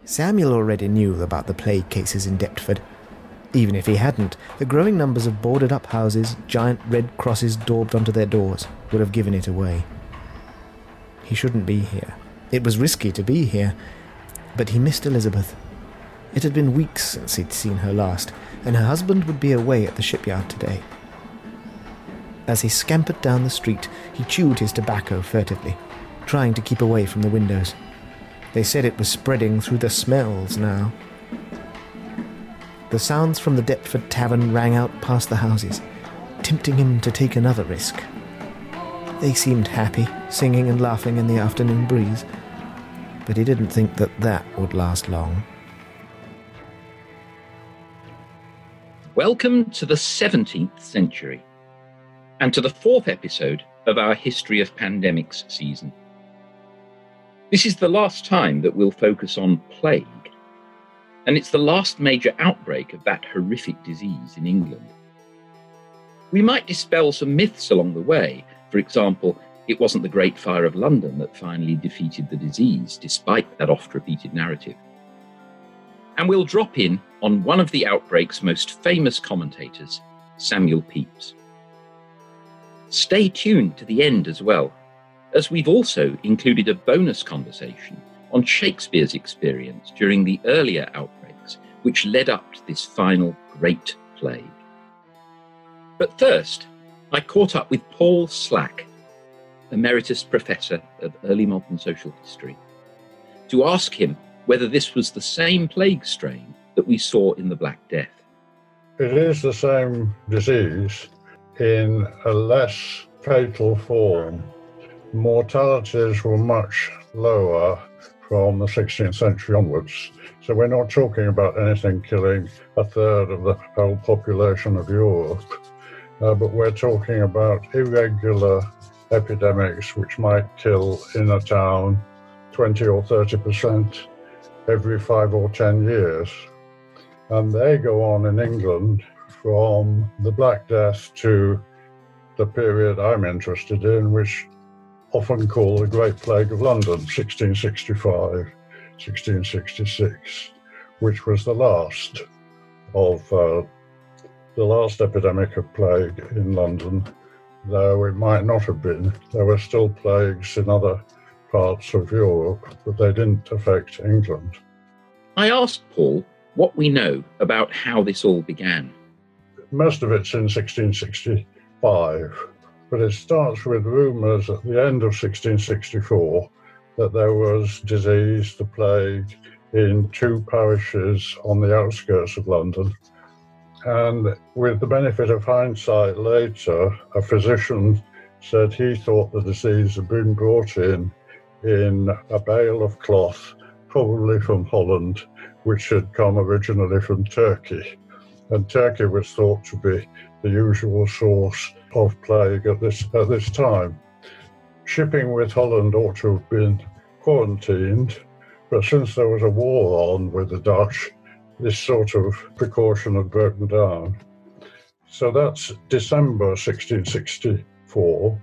Samuel already knew about the plague cases in Deptford. Even if he hadn't, the growing numbers of boarded-up houses, giant red crosses daubed onto their doors, would have given it away. He shouldn't be here. It was risky to be here, but he missed Elizabeth. It had been weeks since he'd seen her last, and her husband would be away at the shipyard today. As he scampered down the street, he chewed his tobacco furtively, trying to keep away from the windows. They said it was spreading through the smells now. The sounds from the Deptford tavern rang out past the houses, tempting him to take another risk. They seemed happy, singing and laughing in the afternoon breeze, but he didn't think that would last long. Welcome to the 17th century, and to the 4th episode of our History of Pandemics season. This is the last time that we'll focus on plague, and it's the last major outbreak of that horrific disease in England. We might dispel some myths along the way. For example, it wasn't the Great Fire of London that finally defeated the disease, despite that oft-repeated narrative. And we'll drop in on one of the outbreak's most famous commentators, Samuel Pepys. Stay tuned to the end as well, as we've also included a bonus conversation on Shakespeare's experience during the earlier outbreaks, which led up to this final great plague. But first, I caught up with Paul Slack, Emeritus Professor of Early Modern Social History, to ask him whether this was the same plague strain that we saw in the Black Death. It is the same disease in a less fatal form. Mortalities were much lower from the 16th century onwards. So we're not talking about anything killing a third of the whole population of Europe, but we're talking about irregular epidemics which might kill in a town 20 or 30% every 5 or 10 years. And they go on in England from the Black Death to the period I'm interested in, which often called the Great Plague of London, 1665, 1666, which was the last epidemic of plague in London, though it might not have been. There were still plagues in other parts of Europe, but they didn't affect England. I asked Paul what we know about how this all began. Most of it's in 1665, but it starts with rumours at the end of 1664 that there was disease, the plague, in 2 parishes on the outskirts of London. And with the benefit of hindsight later, a physician said he thought the disease had been brought in a bale of cloth, probably from Holland, which had come originally from Turkey. And Turkey was thought to be the usual source of plague at this time. Shipping with Holland ought to have been quarantined, but since there was a war on with the Dutch, this sort of precaution had broken down. So that's December 1664.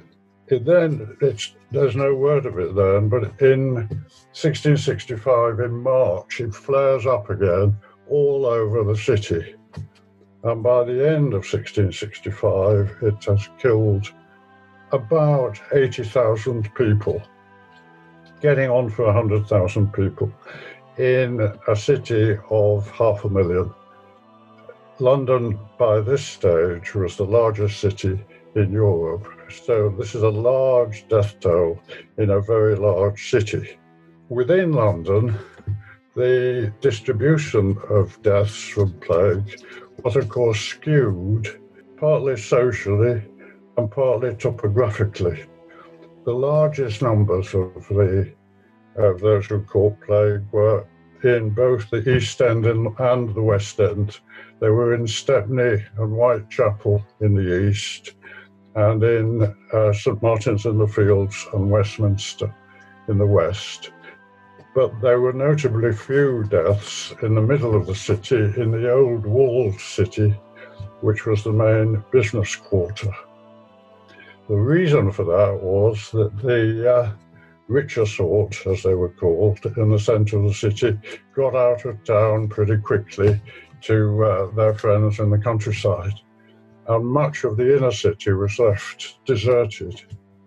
There's no word of it then, but in 1665, in March, it flares up again all over the city. And by the end of 1665, it has killed about 80,000 people, getting on for 100,000 people in a city of 500,000. London, by this stage, was the largest city in Europe. So this is a large death toll in a very large city. Within London, the distribution of deaths from plague was, of course, skewed, partly socially and partly topographically. The largest numbers of those who caught plague were in both the East End and the West End. They were in Stepney and Whitechapel in the east, and in St Martin's in the Fields and Westminster in the west. But there were notably few deaths in the middle of the city, in the old walled city, which was the main business quarter. The reason for that was that richer sort, as they were called, in the centre of the city, got out of town pretty quickly to their friends in the countryside. And much of the inner city was left deserted.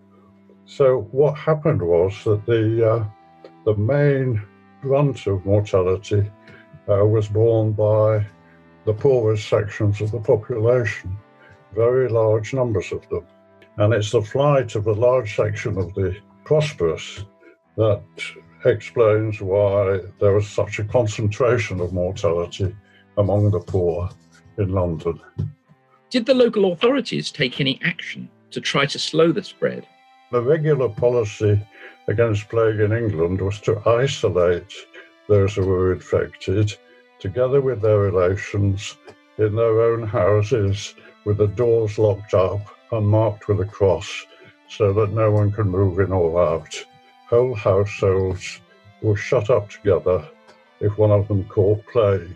So what happened was that the main brunt of mortality was borne by the poorest sections of the population, very large numbers of them. And it's the flight of a large section of the prosperous that explains why there was such a concentration of mortality among the poor in London. Did the local authorities take any action to try to slow the spread? The regular policy against plague in England was to isolate those who were infected, together with their relations, in their own houses, with the doors locked up and marked with a cross, so that no one could move in or out. Whole households were shut up together if one of them caught plague.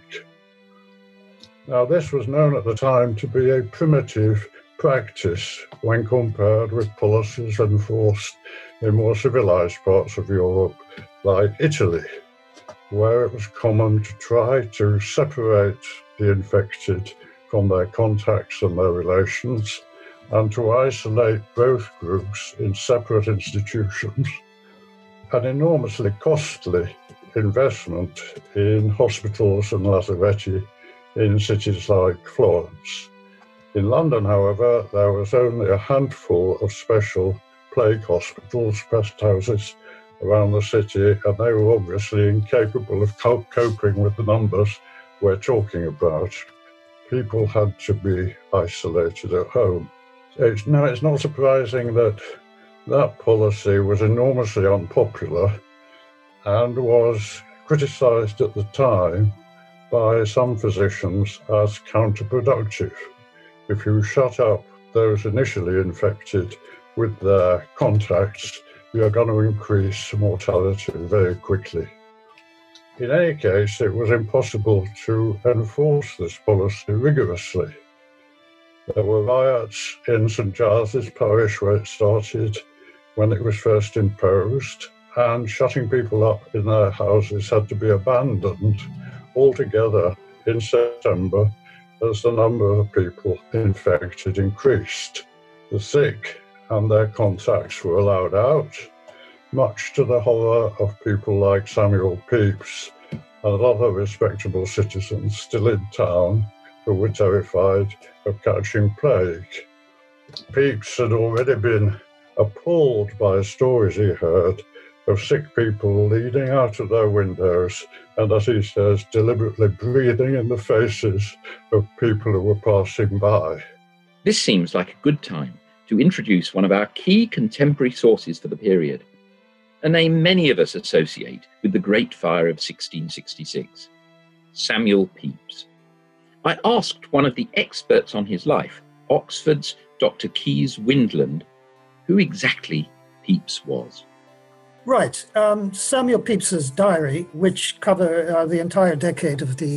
Now, this was known at the time to be a primitive practice when compared with policies enforced in more civilized parts of Europe, like Italy, where it was common to try to separate the infected from their contacts and their relations, and to isolate both groups in separate institutions. An enormously costly investment in hospitals and lazaretti in cities like Florence. In London, however, there was only a handful of special plague hospitals, pest houses around the city, and they were obviously incapable of coping with the numbers we're talking about. People had to be isolated at home. It's not surprising that that policy was enormously unpopular and was criticised at the time by some physicians as counterproductive. If you shut up those initially infected with their contacts, you're going to increase mortality very quickly. In any case, it was impossible to enforce this policy rigorously. There were riots in St Giles's parish where it started when it was first imposed, and shutting people up in their houses had to be abandoned altogether in September as the number of people infected increased. The sick and their contacts were allowed out, much to the horror of people like Samuel Pepys and other respectable citizens still in town who were terrified of catching plague. Pepys had already been appalled by stories he heard of sick people leaning out of their windows and, as he says, deliberately breathing in the faces of people who were passing by. This seems like a good time to introduce one of our key contemporary sources for the period, a name many of us associate with the Great Fire of 1666, Samuel Pepys. I asked one of the experts on his life, Oxford's Dr. Kees Windland, who exactly Pepys was. Right. Samuel Pepys's diary, which cover the entire decade of the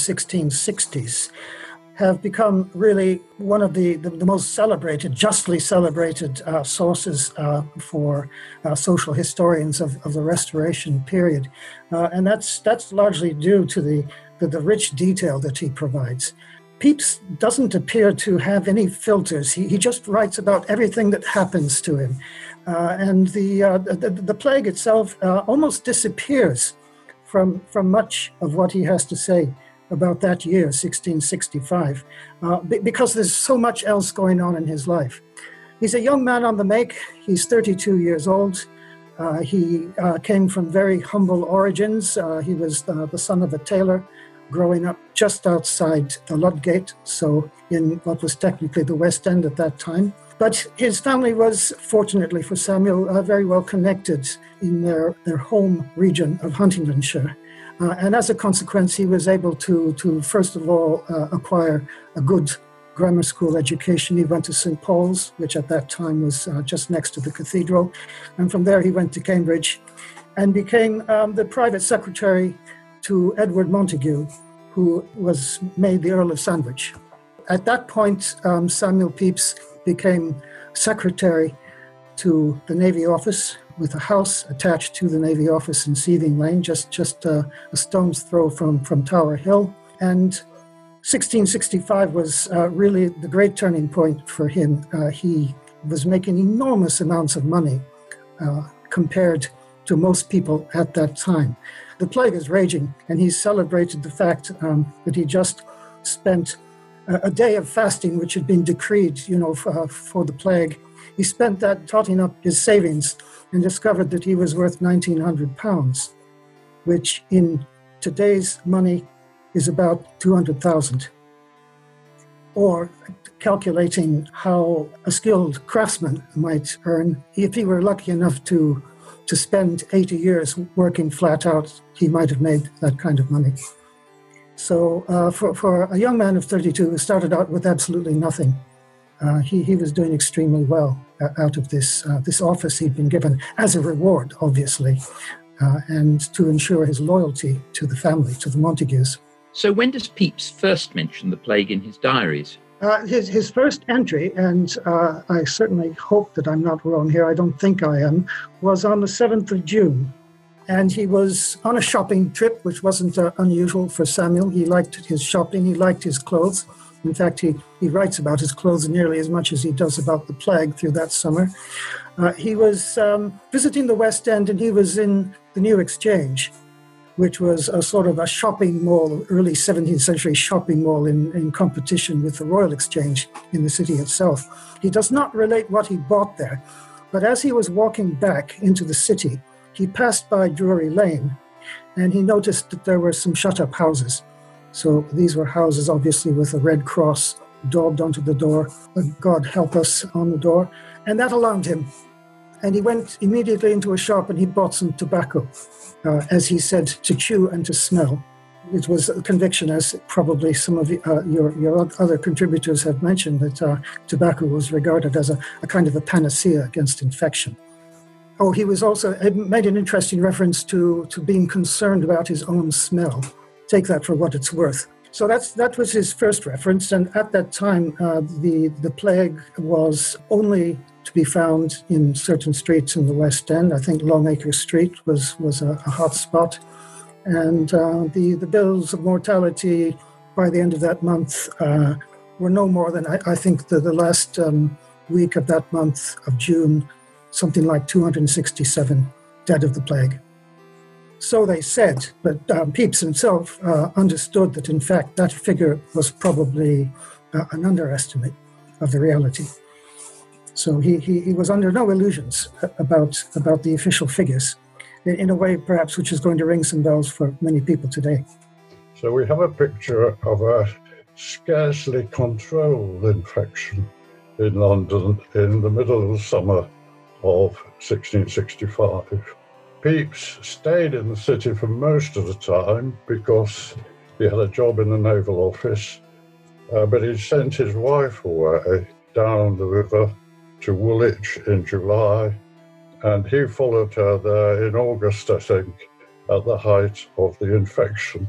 1660s, have become really one of the most celebrated, justly celebrated sources for social historians of the Restoration period. And that's largely due to the rich detail that he provides. Pepys doesn't appear to have any filters. He just writes about everything that happens to him. And the plague itself almost disappears from much of what he has to say about that year, 1665, because there's so much else going on in his life. He's a young man on the make. He's 32 years old. He came from very humble origins. He was the son of a tailor, growing up just outside the Ludgate, so in what was technically the West End at that time. But his family was, fortunately for Samuel, very well connected in their home region of Huntingdonshire. And as a consequence, he was able to first of all, acquire a good grammar school education. He went to St. Paul's, which at that time was just next to the cathedral. And from there, he went to Cambridge and became the private secretary to Edward Montague, who was made the Earl of Sandwich. At that point, Samuel Pepys became secretary to the Navy Office, with a house attached to the Navy office in Seething Lane, just a stone's throw from Tower Hill. And 1665 was really the great turning point for him. He was making enormous amounts of money compared to most people at that time. The plague is raging, and he celebrated the fact that he just spent a day of fasting, which had been decreed, for the plague. He spent that totting up his savings and discovered that he was worth £1,900, which in today's money is about 200,000. Or calculating how a skilled craftsman might earn, if he were lucky enough to spend 80 years working flat out, he might have made that kind of money. So for a young man of 32 who started out with absolutely nothing, he was doing extremely well out of this office he'd been given as a reward, obviously, and to ensure his loyalty to the family, to the Montagues. So when does Pepys first mention the plague in his diaries? His first entry, and I certainly hope that I'm not wrong here, I don't think I am, was on the 7th of June. And he was on a shopping trip, which wasn't unusual for Samuel. He liked his shopping, he liked his clothes. In fact, he writes about his clothes nearly as much as he does about the plague through that summer. He was visiting the West End, and he was in the New Exchange, which was a sort of a shopping mall, early 17th century shopping mall in competition with the Royal Exchange in the city itself. He does not relate what he bought there, but as he was walking back into the city, he passed by Drury Lane, and he noticed that there were some shut-up houses. So these were houses, obviously, with a red cross daubed onto the door, God help us on the door, and that alarmed him. And he went immediately into a shop and he bought some tobacco, as he said, to chew and to smell. It was a conviction, as probably some of your other contributors have mentioned, that tobacco was regarded as a kind of a panacea against infection. Oh, he was also made an interesting reference to being concerned about his own smell. Take that for what it's worth. So that was his first reference, and at that time, the plague was only to be found in certain streets in the West End. I think Longacre Street was a hot spot, and the bills of mortality by the end of that month were no more than, I think, the last week of that month of June, something like 267 dead of the plague. So they said, but Pepys himself understood that, in fact, that figure was probably an underestimate of the reality. So he was under no illusions about the official figures, in a way, perhaps, which is going to ring some bells for many people today. So we have a picture of a scarcely controlled infection in London in the middle of the summer of 1665. Pepys stayed in the city for most of the time because he had a job in the Naval Office, but he sent his wife away down the river to Woolwich in July, and he followed her there in August, I think, at the height of the infection.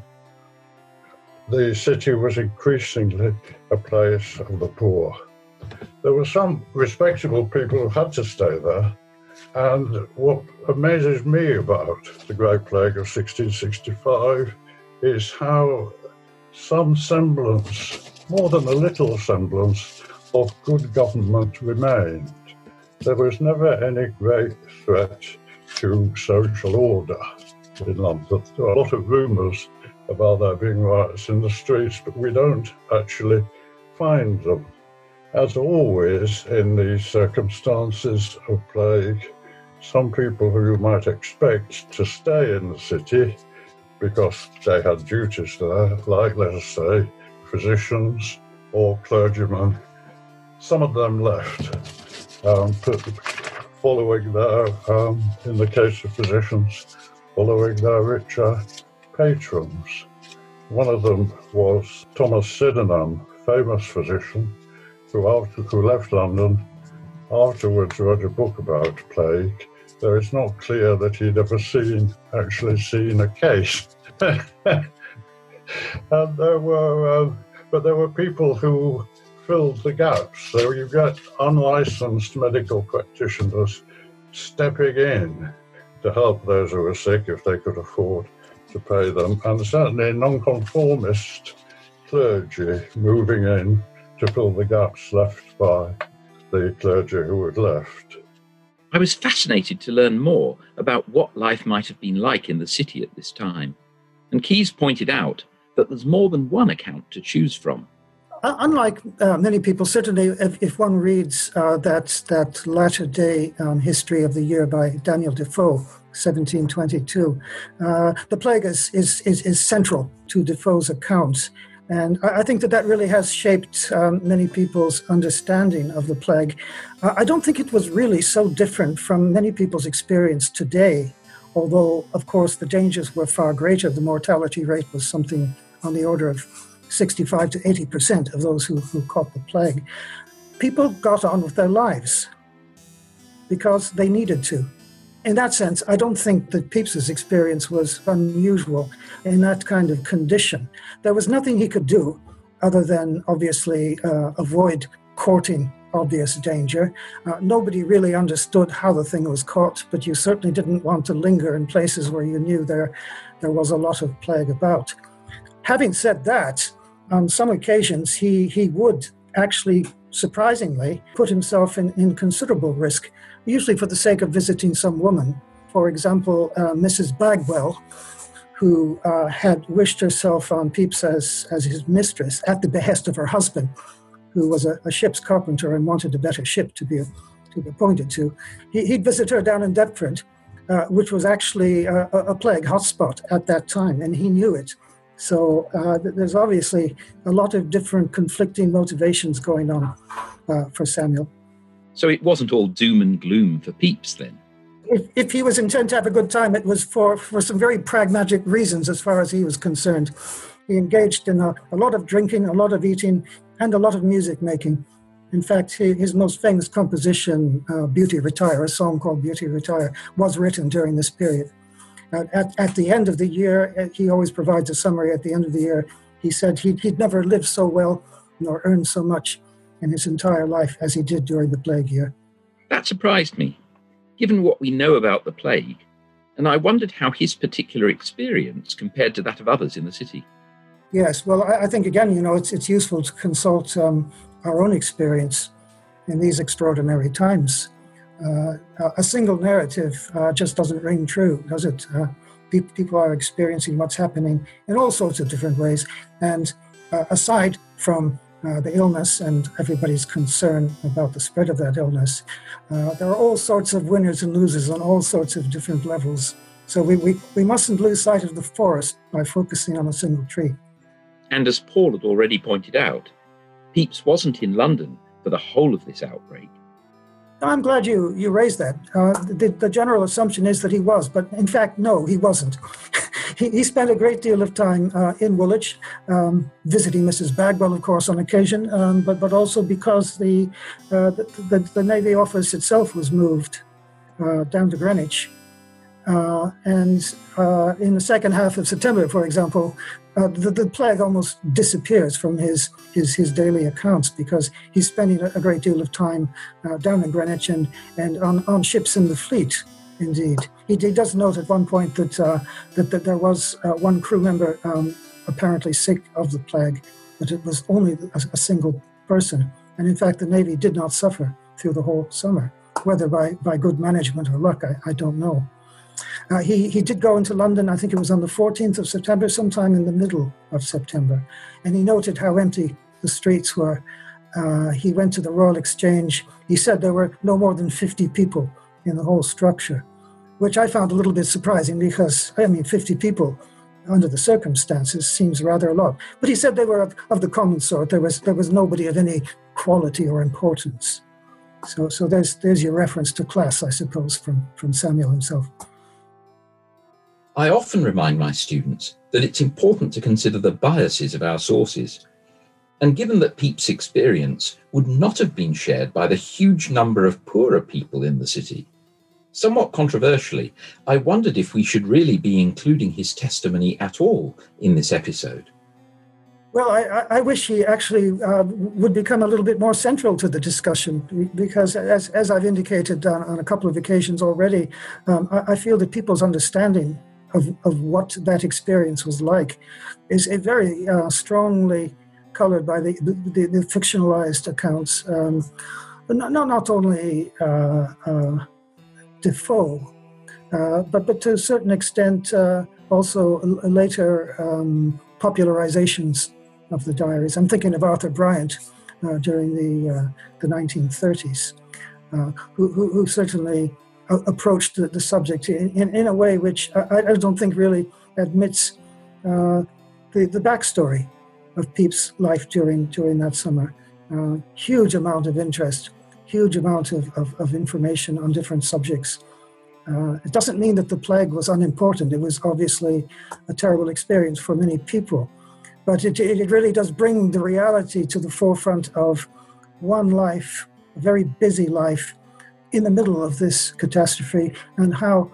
The city was increasingly a place of the poor. There were some respectable people who had to stay there, and what amazes me about the Great Plague of 1665 is how some semblance, more than a little semblance, of good government remained. There was never any great threat to social order in London. There are a lot of rumours about there being riots in the streets, but we don't actually find them. As always in these circumstances of plague, some people who you might expect to stay in the city because they had duties there, like, let us say, physicians or clergymen, some of them left, following their, in the case of physicians, following their richer patrons. One of them was Thomas Sydenham, famous physician, who left London, afterwards wrote a book about plague, though it's not clear that he'd ever actually seen a case. And there were people who filled the gaps. So you get unlicensed medical practitioners stepping in to help those who were sick if they could afford to pay them, and certainly nonconformist clergy moving in to fill the gaps left by the clergy who had left. I was fascinated to learn more about what life might have been like in the city at this time, and Keyes pointed out that there's more than one account to choose from. Unlike many people, certainly if one reads that latter-day history of the year by Daniel Defoe, 1722, the plague is central to Defoe's account. And I think that really has shaped many people's understanding of the plague. I don't think it was really so different from many people's experience today, although, of course, the dangers were far greater. The mortality rate was something on the order of 65 to 80% of those who caught the plague. People got on with their lives because they needed to. In that sense, I don't think that Pepys's experience was unusual in that kind of condition. There was nothing he could do other than, obviously, avoid courting obvious danger. Nobody really understood how the thing was caught, but you certainly didn't want to linger in places where you knew there was a lot of plague about. Having said that, on some occasions, he would actually, surprisingly, put himself in considerable risk, usually for the sake of visiting some woman. For example, Mrs. Bagwell, who had wished herself on Pepys as his mistress at the behest of her husband, who was a ship's carpenter and wanted a better ship to be appointed to. He'd visit her down in Deptford, which was actually a plague hotspot at that time, and he knew it. So there's obviously a lot of different conflicting motivations going on for Samuel. So it wasn't all doom and gloom for Pepys then? If he was intent to have a good time, it was for some very pragmatic reasons as far as he was concerned. He engaged in a lot of drinking, a lot of eating, and a lot of music making. In fact, his most famous composition, Beauty Retire, a song called Beauty Retire, was written during this period. At the end of the year, he always provides a summary at the end of the year. He said he'd never lived so well nor earned so much in his entire life as he did during the plague year. That surprised me, given what we know about the plague, and I wondered how his particular experience compared to that of others in the city. Yes, well, I think, again, it's useful to consult our own experience in these extraordinary times. A single narrative just doesn't ring true, does it? People are experiencing what's happening in all sorts of different ways. And aside from the illness and everybody's concern about the spread of that illness, there are all sorts of winners and losers on all sorts of different levels. So we mustn't lose sight of the forest by focusing on a single tree. And as Paul had already pointed out, Pepys wasn't in London for the whole of this outbreak. I'm glad you raised that. The general assumption is that he was, but in fact, no, he wasn't. He spent a great deal of time in Woolwich, visiting Mrs. Bagwell, of course, on occasion, but also because the Navy office itself was moved down to Greenwich. And in the second half of September, for example, the plague almost disappears from his daily accounts because he's spending a great deal of time down in Greenwich and on ships in the fleet, indeed. He does note at one point that there was one crew member apparently sick of the plague, but it was only a single person. And in fact, the Navy did not suffer through the whole summer, whether by good management or luck, I don't know. He did go into London, I think it was on the 14th of September, sometime in the middle of September, and he noted how empty the streets were. He went to the Royal Exchange. He said there were no more than 50 people in the whole structure, which I found a little bit surprising because, 50 people under the circumstances seems rather a lot. But he said they were of the common sort. There was nobody of any quality or importance. So there's your reference to class, I suppose, from Samuel himself. I often remind my students that it's important to consider the biases of our sources. And given that Pepys' experience would not have been shared by the huge number of poorer people in the city, somewhat controversially, I wondered if we should really be including his testimony at all in this episode. Well, I wish he actually would become a little bit more central to the discussion, because as I've indicated on a couple of occasions already, I feel that people's understanding of what that experience was like is very strongly colored by the fictionalized accounts. But not only Defoe, but to a certain extent also later popularizations of the diaries. I'm thinking of Arthur Bryant during the 1930s, who certainly approached the subject in a way which I don't think really admits the backstory of Pepys' life during that summer. Huge amount of interest, huge amount of information on different subjects. It doesn't mean that the plague was unimportant. It was obviously a terrible experience for many people. But it really does bring the reality to the forefront of one life, a very busy life, in the middle of this catastrophe, and how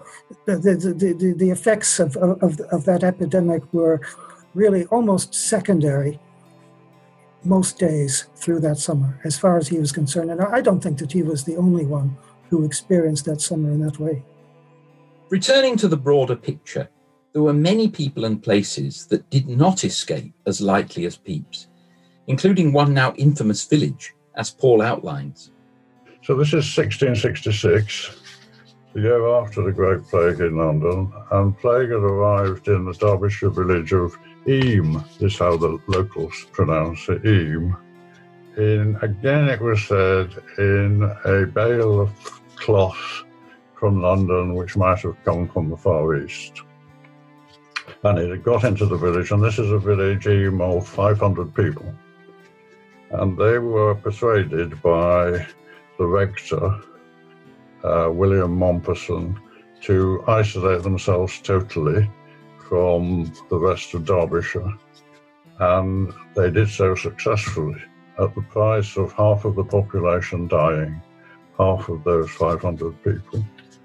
the effects of that epidemic were really almost secondary most days through that summer, as far as he was concerned. And I don't think that he was the only one who experienced that summer in that way. Returning to the broader picture, there were many people and places that did not escape as lightly as Pepys, including one now infamous village, as Paul outlines. So this is 1666, the year after the Great Plague in London, and plague had arrived in the Derbyshire village of Eyam, this is how the locals pronounce it, Eyam. Again, it was said, in a bale of cloth from London, which might have come from the Far East. And it had got into the village, and this is a village of 500 people. And they were persuaded by the rector, William Mompesson, to isolate themselves totally from the rest of Derbyshire. And they did so successfully, at the price of half of the population dying, half of those 500 people.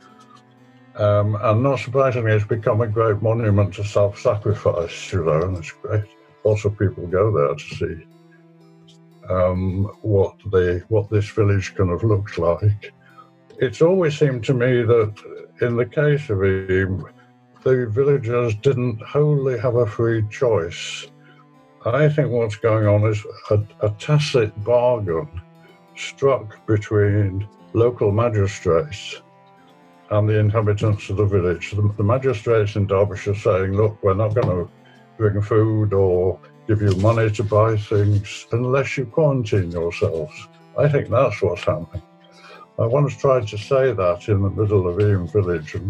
And not surprisingly, it's become a great monument to self-sacrifice, and it's great. Lots of people go there to see what this village kind of looks like. It's always seemed to me that in the case of Eyam, the villagers didn't wholly have a free choice. I think what's going on is a tacit bargain struck between local magistrates and the inhabitants of the village. The magistrates in Derbyshire saying, look, we're not going to bring food or give you money to buy things unless you quarantine yourselves. I think that's what's happening. I once tried to say that in the middle of Eyam village and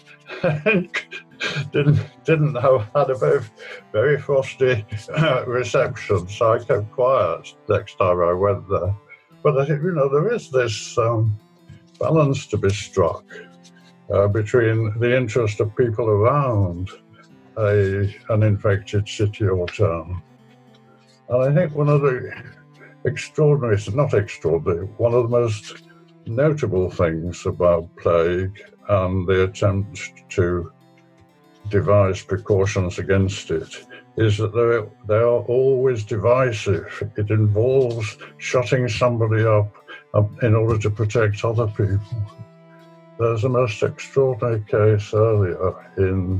had a very frosty reception, so I kept quiet next time I went there. But I think, there is this balance to be struck between the interest of people around an infected city or town. And I think one of the one of the most notable things about plague and the attempt to devise precautions against it is that they are always divisive. It involves shutting somebody up in order to protect other people. There's a most extraordinary case earlier in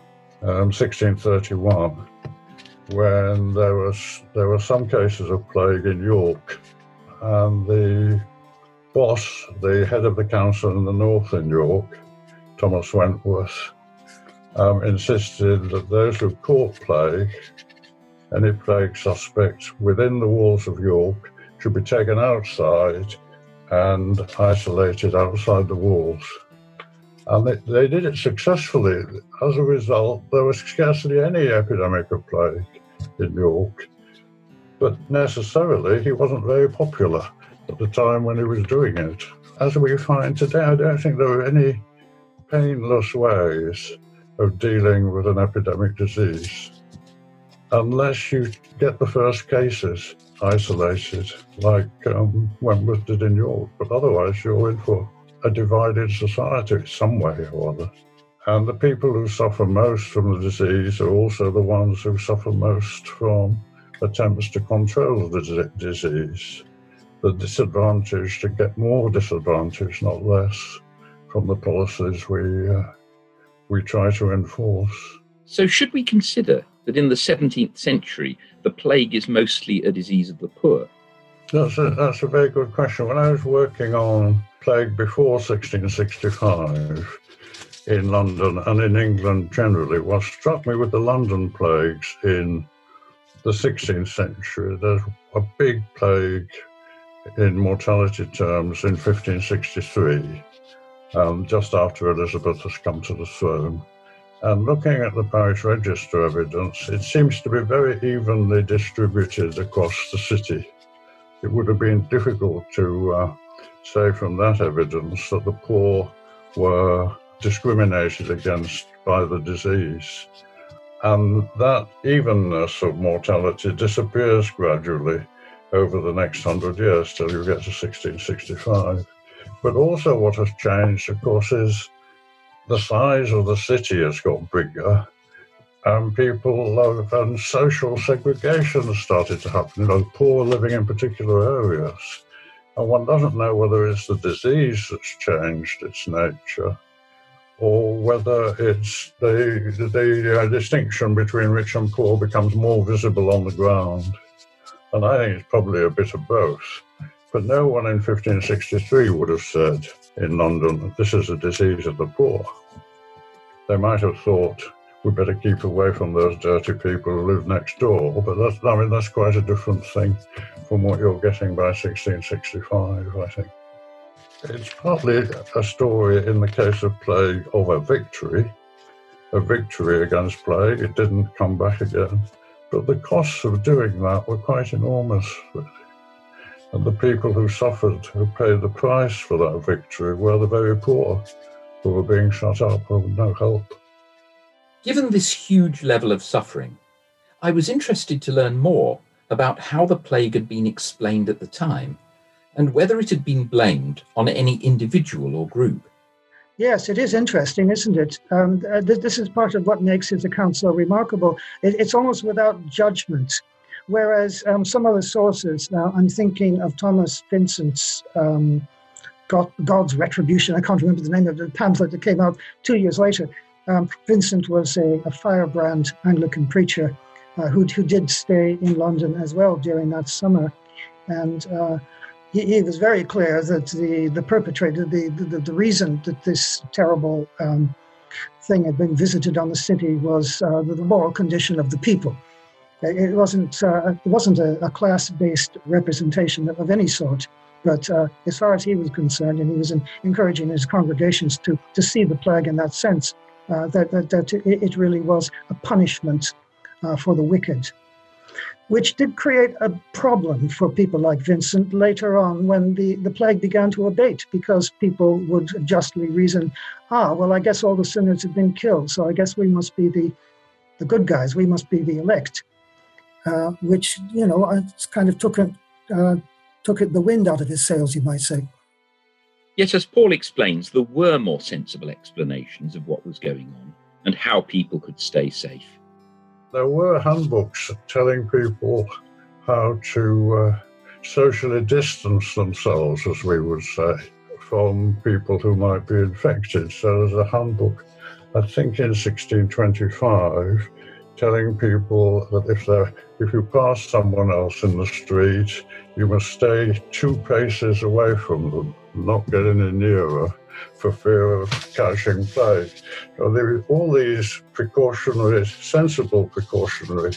1631 when there were some cases of plague in York, and the boss, the head of the council in the north in York, Thomas Wentworth, insisted that those who caught plague, any plague suspect within the walls of York, should be taken outside and isolated outside the walls. And they did it successfully. As a result, there was scarcely any epidemic of plague in York. But necessarily, he wasn't very popular at the time when he was doing it. As we find today, I don't think there were any painless ways of dealing with an epidemic disease unless you get the first cases isolated, like Wentworth did in York. But otherwise, you're in for a divided society some way or other. And the people who suffer most from the disease are also the ones who suffer most from attempts to control the disease. The disadvantage to get more disadvantage, not less, from the policies we try to enforce. So should we consider that in the 17th century, the plague is mostly a disease of the poor? That's a very good question. When I was working on plague before 1665 in London and in England generally, what struck me with the London plagues in the 16th century, there's a big plague in mortality terms in 1563, just after Elizabeth has come to the throne. And looking at the parish register evidence, it seems to be very evenly distributed across the city. It would have been difficult to say from that evidence that the poor were discriminated against by the disease. And that evenness of mortality disappears gradually over the next 100 years till you get to 1665. But also what has changed, of course, is the size of the city has got bigger, and and social segregation has started to happen. The poor living in particular areas, and one doesn't know whether it's the disease that's changed its nature, or whether it's the distinction between rich and poor becomes more visible on the ground. And I think it's probably a bit of both. But no one in 1563 would have said in London that this is a disease of the poor. They might have thought, we better keep away from those dirty people who live next door, but that's quite a different thing from what you're getting by 1665, I think. It's partly a story in the case of plague of a victory against plague. It didn't come back again. But the costs of doing that were quite enormous, really. And the people who suffered, who paid the price for that victory, were the very poor, who were being shut up with no help. Given this huge level of suffering, I was interested to learn more about how the plague had been explained at the time, and whether it had been blamed on any individual or group. Yes, it is interesting, isn't it? This is part of what makes his account so remarkable. It's almost without judgment, whereas some other sources, now I'm thinking of Thomas Vincent's God's Retribution. I can't remember the name of the pamphlet that came out 2 years later. Vincent was a firebrand Anglican preacher who did stay in London as well during that summer. And he was very clear that the perpetrator, the reason that this terrible thing had been visited on the city was the moral condition of the people. It wasn't a class-based representation of any sort. But as far as he was concerned, and he was encouraging his congregations to see the plague in that sense, that it really was a punishment for the wicked, which did create a problem for people like Vincent later on when the plague began to abate, because people would justly reason, well, I guess all the sinners have been killed, so I guess we must be the good guys, we must be the elect, which, kind of took the wind out of his sails, you might say. Yet, as Paul explains, there were more sensible explanations of what was going on and how people could stay safe. There were handbooks telling people how to socially distance themselves, as we would say, from people who might be infected. So there's a handbook, I think in 1625, telling people that if you pass someone else in the street, you must stay 2 paces away from them, not get any nearer, for fear of catching plague. So there are all these sensible precautionary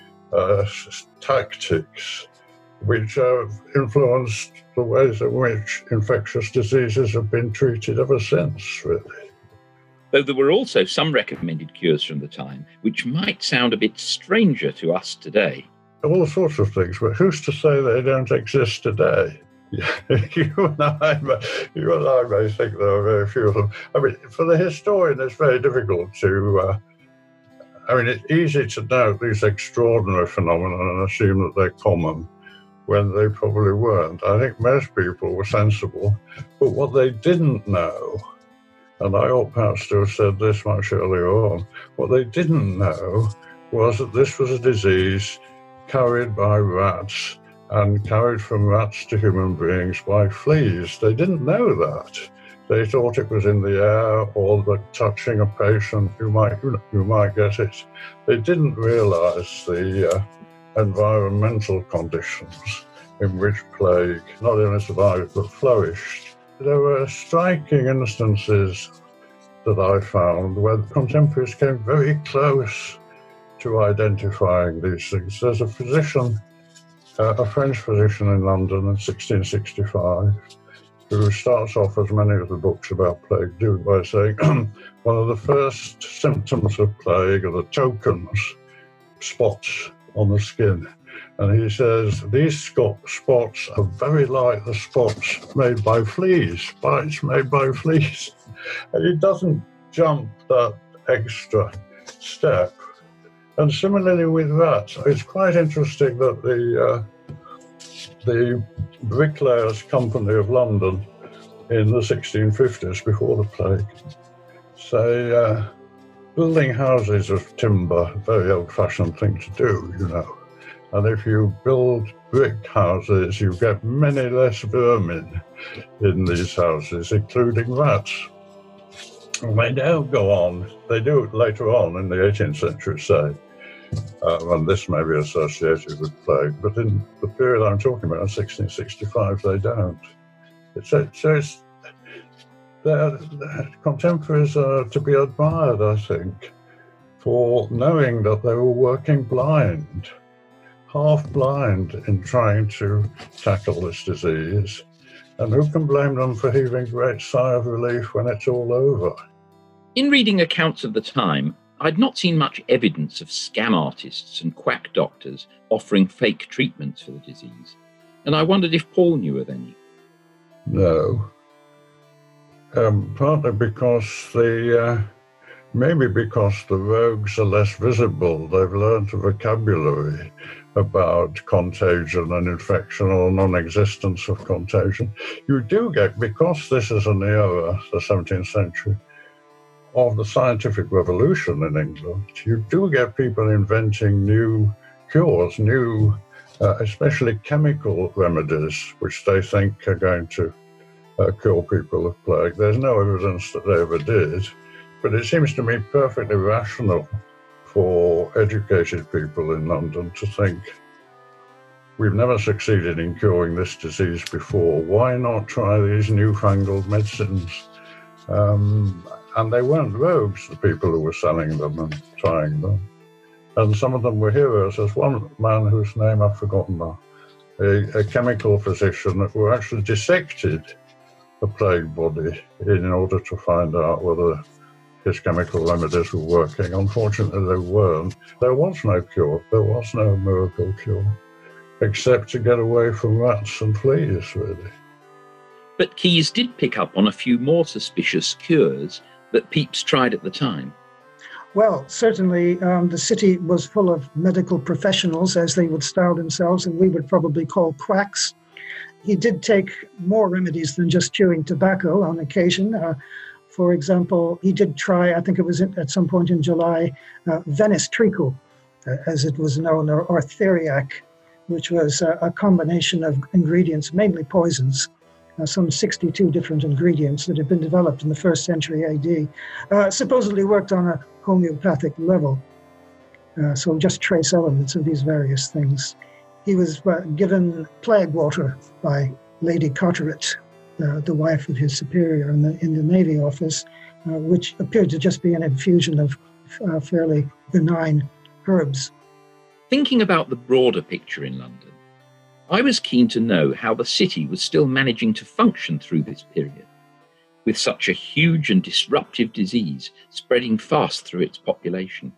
tactics which have influenced the ways in which infectious diseases have been treated ever since, really. Though there were also some recommended cures from the time, which might sound a bit stranger to us today. All sorts of things, but who's to say they don't exist today? You and I may think there are very few of them. I mean, for the historian, it's very difficult to... it's easy to note these extraordinary phenomena and assume that they're common when they probably weren't. I think most people were sensible, but what they didn't know, and I ought perhaps to have said this much earlier on, what they didn't know was that this was a disease carried by rats and carried from rats to human beings by fleas. They didn't know that. They thought it was in the air or that touching a patient, you might get it. They didn't realize the environmental conditions in which plague not only survived but flourished. There were striking instances that I found where contemporaries came very close to identifying these things. There's a physician, a French physician in London in 1665, who starts off, as many of the books about plague do, by saying one of the first symptoms of plague are the tokens, spots on the skin. And he says, these spots are very like the spots made by fleas, bites made by fleas. And he doesn't jump that extra step. And similarly with rats, it's quite interesting that the Bricklayers' Company of London in the 1650s, before the plague, say building houses of timber, very old-fashioned thing to do, you know. And if you build brick houses, you get many less vermin in these houses, including rats. And they don't go on. They do it later on in the 18th century, say. And this may be associated with plague, but in the period I'm talking about, 1665, they don't. Their contemporaries are to be admired, I think, for knowing that they were working blind, half blind in trying to tackle this disease. And who can blame them for heaving a great sigh of relief when it's all over? In reading accounts of the time, I'd not seen much evidence of scam artists and quack doctors offering fake treatments for the disease, and I wondered if Paul knew of any. No. Partly because maybe because the rogues are less visible. They've learned a vocabulary about contagion and infection or non-existence of contagion. You do get, because this is an era, the 17th century, of the scientific revolution in England, you do get people inventing new cures, new, especially chemical remedies, which they think are going to cure people of plague. There's no evidence that they ever did, but it seems to me perfectly rational for educated people in London to think, we've never succeeded in curing this disease before. Why not try these newfangled medicines? And they weren't rogues, the people who were selling them and trying them. And some of them were heroes. There's one man whose name I've forgotten now, a chemical physician who actually dissected the plague body in order to find out whether his chemical remedies were working. Unfortunately, they weren't. There was no cure. There was no miracle cure, except to get away from rats and fleas, really. But Keyes did pick up on a few more suspicious cures that Pepys tried at the time. Well, certainly the city was full of medical professionals, as they would style themselves, and we would probably call quacks. He did take more remedies than just chewing tobacco on occasion. For example, he did try, I think it was at some point in July, Venice treacle, as it was known, or theriac, which was a combination of ingredients, mainly poisons, some 62 different ingredients that had been developed in the 1st century AD, supposedly worked on a homeopathic level. So just trace elements of these various things. He was given plague water by Lady Carteret, the wife of his superior in the Navy office, which appeared to just be an infusion of fairly benign herbs. Thinking about the broader picture in London, I was keen to know how the city was still managing to function through this period, with such a huge and disruptive disease spreading fast through its population.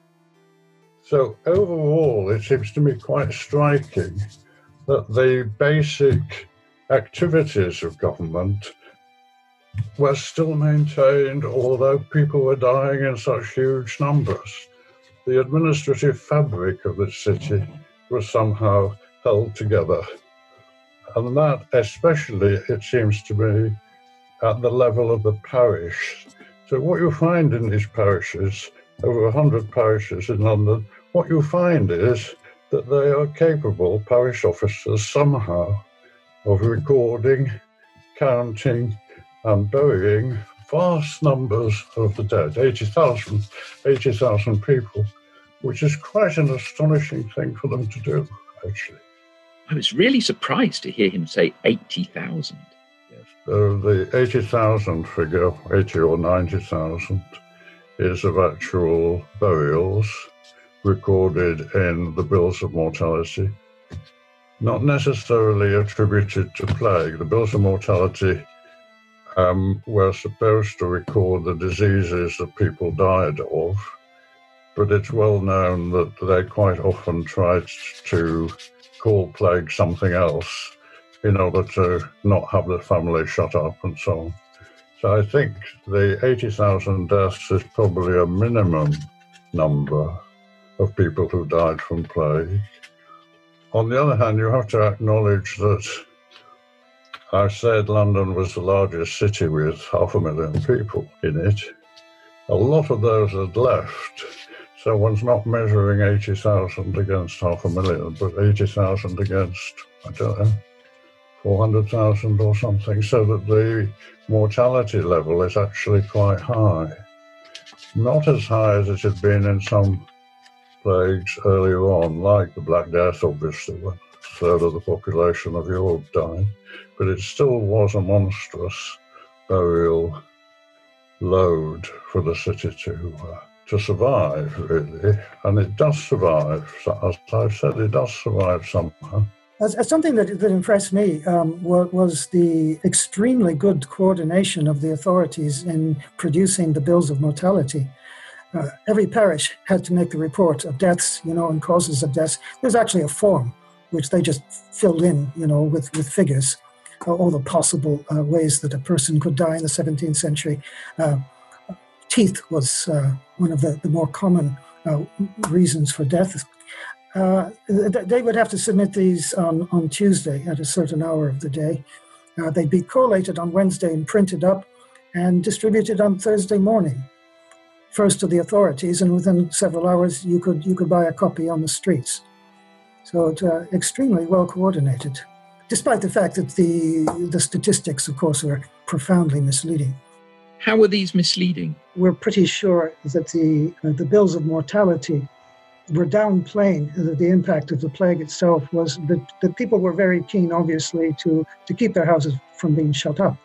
So overall, it seems to me quite striking that the basic activities of government were still maintained, although people were dying in such huge numbers. The administrative fabric of the city was somehow held together. And that especially, it seems to me, at the level of the parish. So what you find in these parishes, over 100 parishes in London, what you find is that they are capable, parish officers, somehow, of recording, counting, and burying vast numbers of the dead, 80,000 people, which is quite an astonishing thing for them to do, actually. I was really surprised to hear him say 80,000. Yes. The 80,000 figure, 80 or 90,000, is of actual burials recorded in the bills of mortality, not necessarily attributed to plague. The bills of mortality were supposed to record the diseases that people died of, but it's well known that they quite often tried to call plague something else in order to not have the family shut up and so on. So I think the 80,000 deaths is probably a minimum number of people who died from plague. On the other hand, you have to acknowledge that I said London was the largest city with 500,000 people in it. A lot of those had left. So one's not measuring 80,000 against 500,000, but 80,000 against, 400,000 or something, so that the mortality level is actually quite high. Not as high as it had been in some plagues earlier on, like the Black Death, obviously, when a third of the population of Europe died, but it still was a monstrous burial load for the city to survive, really. And it does survive. As I've said, it does survive somehow. Something that impressed me was the extremely good coordination of the authorities in producing the bills of mortality. Every parish had to make the report of deaths, and causes of deaths. There's actually a form which they just filled in, with figures, all the possible ways that a person could die in the 17th century. Teeth was one of the more common reasons for death. They would have to submit these on Tuesday at a certain hour of the day. They'd be collated on Wednesday and printed up and distributed on Thursday morning, first to the authorities, and within several hours you could buy a copy on the streets. So it's extremely well coordinated, despite the fact that the statistics, of course, were profoundly misleading. How were these misleading? We're pretty sure that the bills of mortality were downplaying the impact of the plague itself. Was that people were very keen, obviously, to keep their houses from being shut up.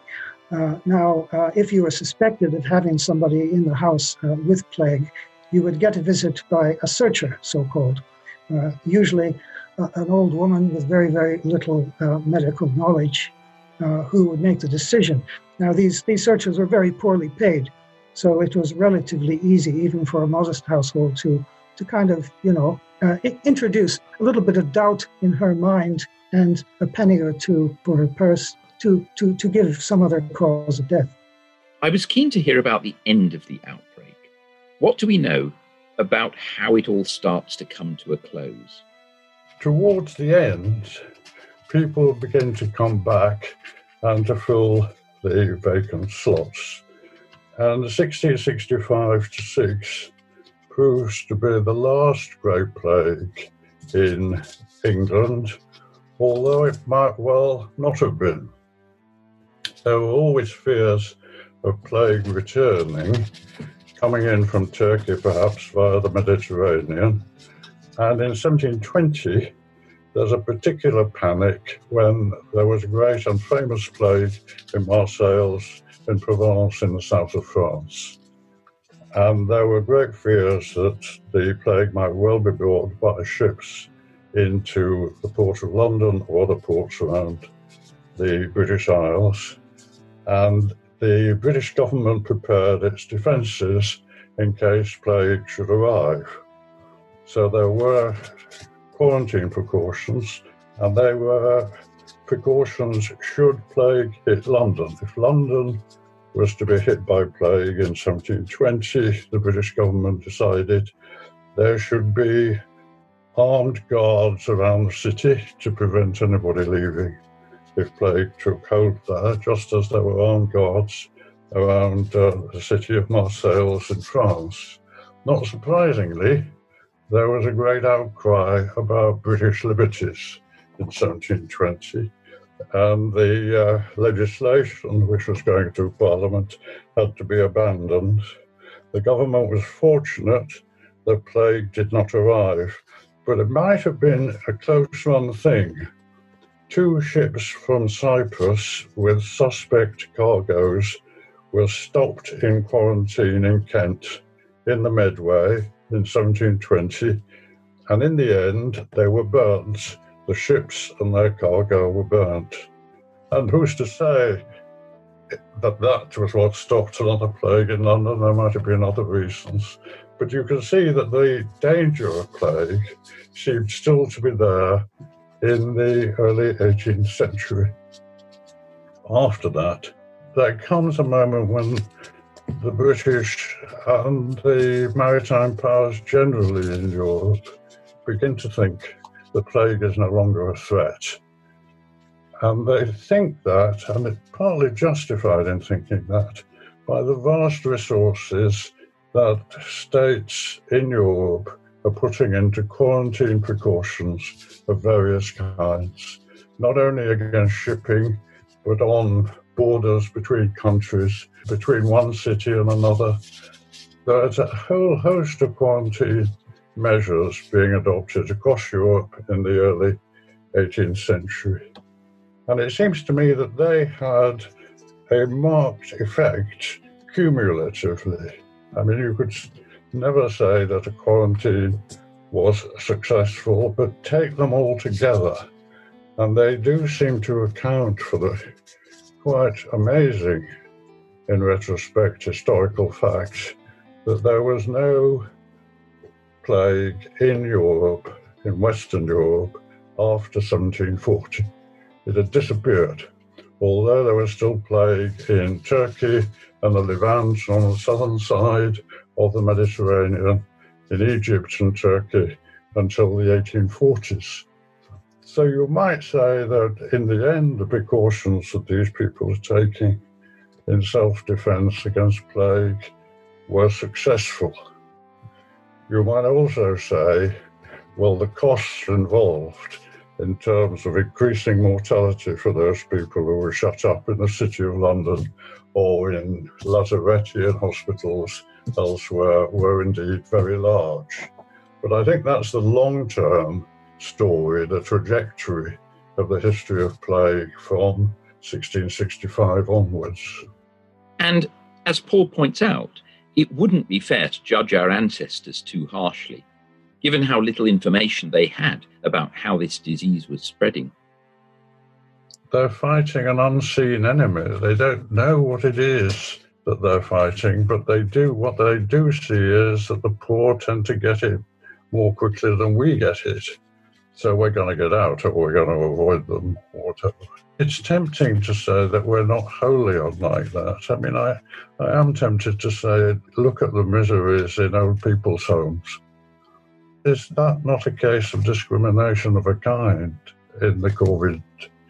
Now, if you were suspected of having somebody in the house with plague, you would get a visit by a searcher, so-called, usually an old woman with very, very little medical knowledge, who would make the decision. Now, these searchers were very poorly paid, so it was relatively easy, even for a modest household, to kind of, introduce a little bit of doubt in her mind and a penny or two for her purse to give some other cause of death. I was keen to hear about the end of the outbreak. What do we know about how it all starts to come to a close? Towards the end, people begin to come back and to fill the vacant slots. And the 1665-6 proves to be the last Great Plague in England, although it might well not have been. There were always fears of plague returning, coming in from Turkey perhaps via the Mediterranean. And in 1720, there's a particular panic when there was a great and famous plague in Marseilles, in Provence, in the south of France. And there were great fears that the plague might well be brought by ships into the port of London or other ports around the British Isles. And the British government prepared its defences in case plague should arrive. So there were quarantine precautions, and they were precautions should plague hit London. If London was to be hit by plague in 1720, the British government decided there should be armed guards around the city to prevent anybody leaving if plague took hold there, just as there were armed guards around the city of Marseilles in France. Not surprisingly, there was a great outcry about British liberties in 1720, and the legislation which was going through Parliament had to be abandoned. The government was fortunate the plague did not arrive, but it might have been a close-run thing. 2 ships from Cyprus with suspect cargoes were stopped in quarantine in Kent in the Medway in 1720, and in the end they were burnt. The ships and their cargo were burnt. And who's to say that that was what stopped another plague in London? There might have been other reasons. But you can see that the danger of plague seemed still to be there in the early 18th century. After that, there comes a moment when the British and the maritime powers generally in Europe begin to think the plague is no longer a threat. And they think that, and it's partly justified in thinking that, by the vast resources that states in Europe are putting into quarantine precautions of various kinds, not only against shipping, but on borders between countries, between one city and another. There's a whole host of quarantine measures being adopted across Europe in the early 18th century. And it seems to me that they had a marked effect cumulatively. I mean, you could never say that a quarantine was successful, but take them all together. And they do seem to account for the quite amazing, in retrospect, historical fact that there was no plague in Europe, in Western Europe, after 1740. It had disappeared, although there was still plague in Turkey and the Levant on the southern side of the Mediterranean, in Egypt and Turkey until the 1840s. So you might say that in the end, the precautions that these people are taking in self-defense against plague were successful. You might also say, well, the costs involved in terms of increasing mortality for those people who were shut up in the City of London or in lazaretti and hospitals elsewhere were indeed very large. But I think that's the long-term story, the trajectory of the history of plague from 1665 onwards. And as Paul points out, it wouldn't be fair to judge our ancestors too harshly, given how little information they had about how this disease was spreading. They're fighting an unseen enemy. They don't know what it is that they're fighting, but what they do see is that the poor tend to get it more quickly than we get it. So we're going to get out, or we're going to avoid them, or whatever. It's tempting to say that we're not wholly unlike that. I mean, I am tempted to say, look at the miseries in old people's homes. Is that not a case of discrimination of a kind in the COVID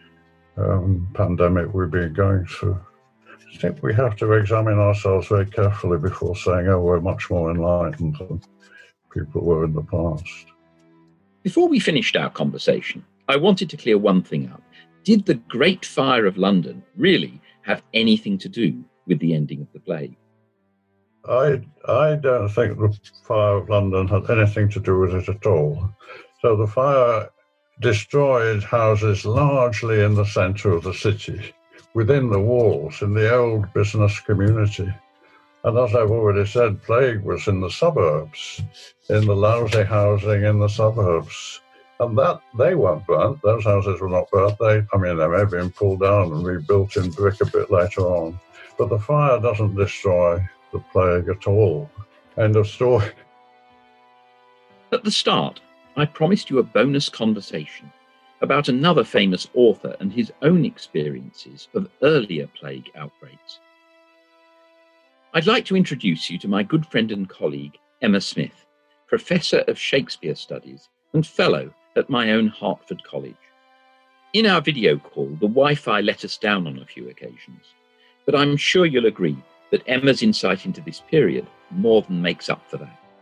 pandemic we've been going through? I think we have to examine ourselves very carefully before saying, oh, we're much more enlightened than people were in the past. Before we finished our conversation, I wanted to clear one thing up. Did the Great Fire of London really have anything to do with the ending of the plague? I don't think the Fire of London had anything to do with it at all. So the fire destroyed houses largely in the centre of the city, within the walls, in the old business community. And as I've already said, plague was in the suburbs, in the lousy housing in the suburbs. And that they weren't burnt. Those houses were not burnt. They may have been pulled down and rebuilt in brick a bit later on. But the fire doesn't destroy the plague at all. End of story. At the start, I promised you a bonus conversation about another famous author and his own experiences of earlier plague outbreaks. I'd like to introduce you to my good friend and colleague, Emma Smith, Professor of Shakespeare Studies and Fellow at my own Hertford College. In our video call, the Wi-Fi let us down on a few occasions, but I'm sure you'll agree that Emma's insight into this period more than makes up for that.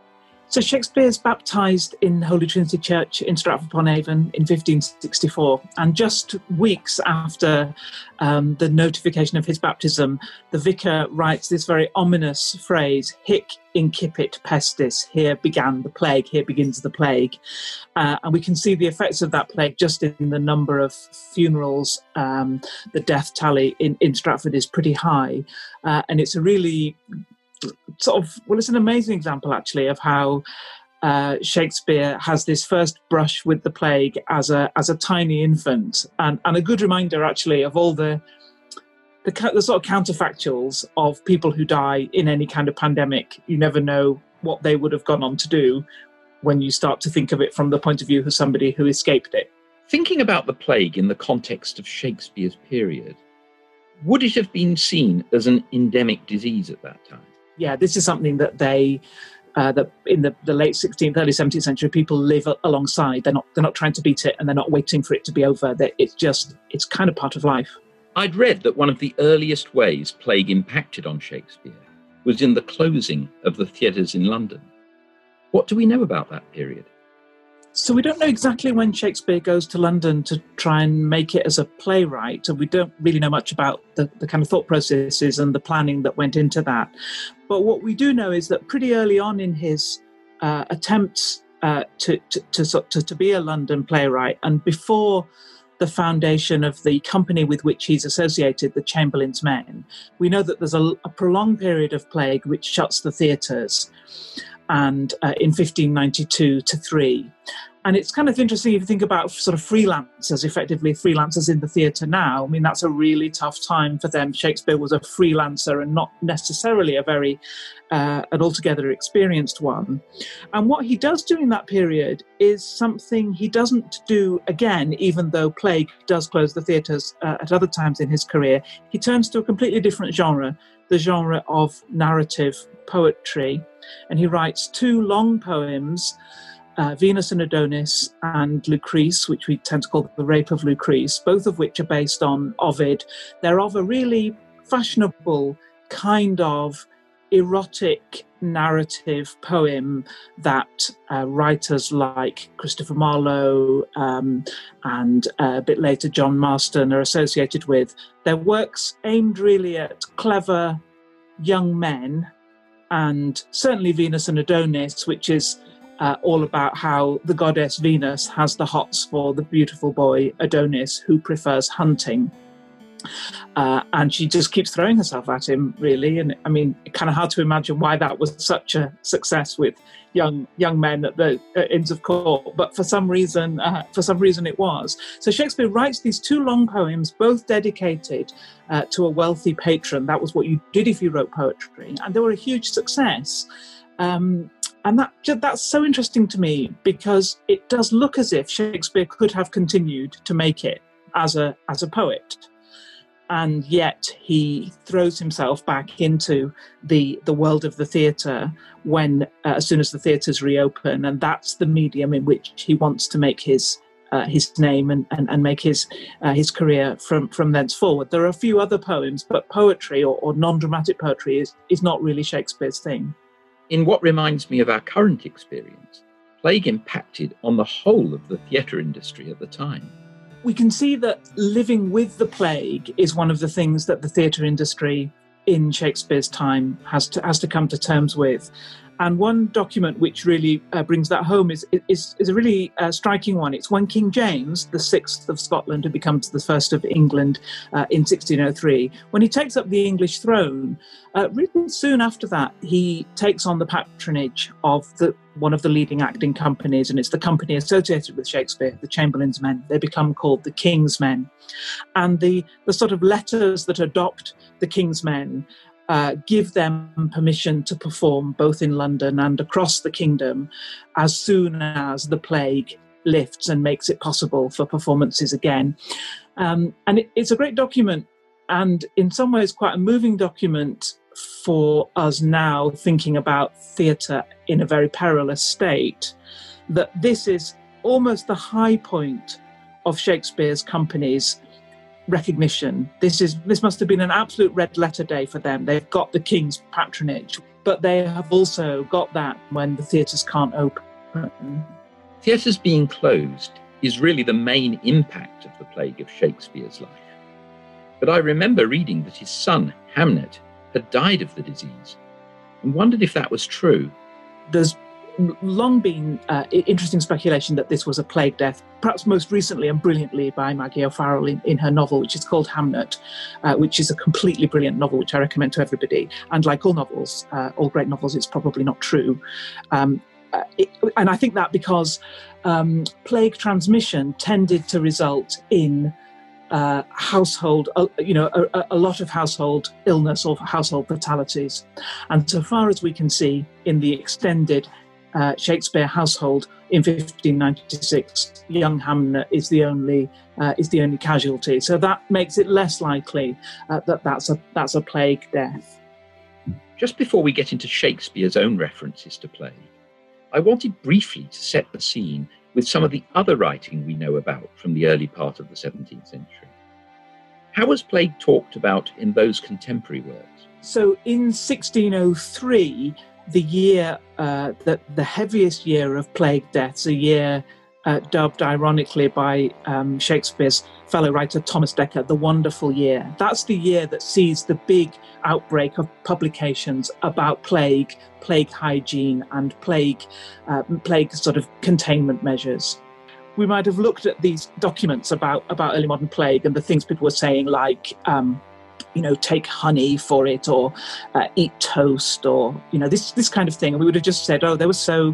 So Shakespeare's baptised in Holy Trinity Church in Stratford-upon-Avon in 1564, and just weeks after the notification of his baptism, the vicar writes this very ominous phrase, "Hic incipit pestis," here began the plague, here begins the plague. And we can see the effects of that plague just in the number of funerals. The death tally in Stratford is pretty high, and it's a really it's an amazing example actually of how Shakespeare has this first brush with the plague as a tiny infant, and a good reminder actually of all the sort of counterfactuals of people who die in any kind of pandemic. You never know what they would have gone on to do when you start to think of it from the point of view of somebody who escaped it. Thinking about the plague in the context of Shakespeare's period, would it have been seen as an endemic disease at that time? Yeah, this is something that that in the late 16th, early 17th century, people live alongside. They're not trying to beat it, and they're not waiting for it to be over. It's kind of part of life. I'd read that one of the earliest ways plague impacted on Shakespeare was in the closing of the theatres in London. What do we know about that period? So we don't know exactly when Shakespeare goes to London to try and make it as a playwright, and we don't really know much about the kind of thought processes and the planning that went into that. But what we do know is that pretty early on in his attempts to be a London playwright, and before the foundation of the company with which he's associated, the Chamberlain's Men, we know that there's a prolonged period of plague which shuts the theatres, and in 1592 to 3. And it's kind of interesting if you think about sort of effectively freelancers in the theatre now. I mean, that's a really tough time for them. Shakespeare was a freelancer and not necessarily a very, an altogether experienced one. And what he does during that period is something he doesn't do again, even though plague does close the theatres at other times in his career. He turns to a completely different genre, the genre of narrative poetry. And he writes 2 long poems, Venus and Adonis and Lucrece, which we tend to call The Rape of Lucrece, both of which are based on Ovid. They're of a really fashionable kind of erotic narrative poem that writers like Christopher Marlowe and a bit later John Marston are associated with. They're works aimed really at clever young men, and certainly Venus and Adonis, which is all about how the goddess Venus has the hots for the beautiful boy Adonis, who prefers hunting. And she just keeps throwing herself at him, really. And I mean, it's kind of hard to imagine why that was such a success with young men at the Inns of Court, but for some reason it was. So Shakespeare writes these 2 long poems, both dedicated to a wealthy patron. That was what you did if you wrote poetry, and they were a huge success. And that's so interesting to me, because it does look as if Shakespeare could have continued to make it as a poet. And yet he throws himself back into the world of the theatre when as soon as the theatres reopen, and that's the medium in which he wants to make his name and make his career from thenceforward. There are a few other poems, but poetry or non-dramatic poetry is not really Shakespeare's thing. In what reminds me of our current experience, plague impacted on the whole of the theatre industry at the time. We can see that living with the plague is one of the things that the theatre industry in Shakespeare's time has to come to terms with. And one document which really brings that home is a really striking one. It's when King James, the 6th of Scotland, who becomes the 1st of England in 1603, when he takes up the English throne, really soon after that, he takes on the patronage of one of the leading acting companies, and it's the company associated with Shakespeare, the Chamberlain's Men. They become called the King's Men. And the sort of letters that adopt the King's Men give them permission to perform both in London and across the kingdom as soon as the plague lifts and makes it possible for performances again. And it's a great document, and in some ways quite a moving document for us now thinking about theatre in a very perilous state, that this is almost the high point of Shakespeare's company's recognition. This must have been an absolute red letter day for them. They've got the King's patronage, but they have also got that when the theatres can't open. Theatres being closed is really the main impact of the plague of Shakespeare's life. But I remember reading that his son, Hamnet, had died of the disease and wondered if that was true. There's long been interesting speculation that this was a plague death, perhaps most recently and brilliantly by Maggie O'Farrell in her novel, which is called Hamnet, which is a completely brilliant novel, which I recommend to everybody. And like all novels, all great novels, it's probably not true. And I think that because plague transmission tended to result in household, a lot of household illness or household fatalities. And so far as we can see in the extended Shakespeare household in 1596, young Hamnet is the only casualty. So that makes it less likely that that's a plague death. Just before we get into Shakespeare's own references to plague, I wanted briefly to set the scene with some of the other writing we know about from the early part of the 17th century. How was plague talked about in those contemporary works? So in 1603, the year, the heaviest year of plague deaths, a year dubbed ironically by Shakespeare's fellow writer Thomas Dekker, the Wonderful Year. That's the year that sees the big outbreak of publications about plague hygiene and plague sort of containment measures. We might have looked at these documents about early modern plague and the things people were saying, like, take honey for it, or eat toast, or, this kind of thing. And we would have just said, oh, they were so